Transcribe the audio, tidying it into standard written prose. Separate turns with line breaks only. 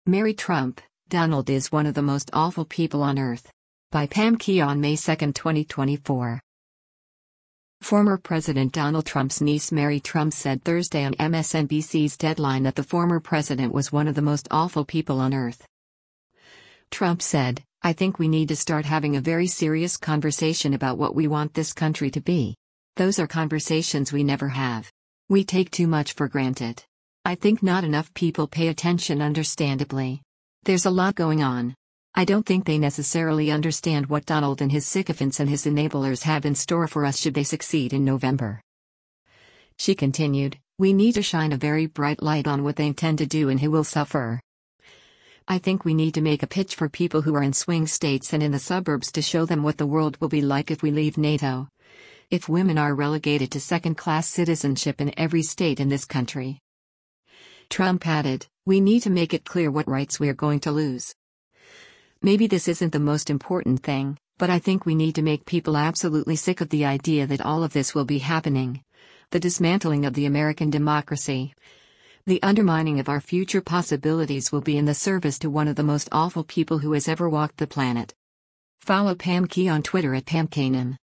Marry Trump, Donald is one of the most awful people on earth. By Pam Key on May 2, 2024. Former President Donald Trump's niece Mary Trump said Thursday on MSNBC's Deadline that the former president was one of the most awful people on earth. Trump said, "I think we need to start having a very serious conversation about what we want this country to be. Those are conversations we never have. We take too much for granted. I think not enough people pay attention, understandably. There's a lot going on. I don't think they necessarily understand what Donald and his sycophants and his enablers have in store for us should they succeed in November." She continued, "We need to shine a very bright light on what they intend to do and who will suffer. I think we need to make a pitch for people who are in swing states and in the suburbs to show them what the world will be like if we leave NATO. If women are relegated to second-class citizenship in every state in this country." Trump added, "We need to make it clear what rights we are going to lose. Maybe this isn't the most important thing, but I think we need to make people absolutely sick of the idea that all of this will be happening. The dismantling of the American democracy. The undermining of our future possibilities will be in the service to one of the most awful people who has ever walked the planet." Follow Pam Key on Twitter at PamKanan.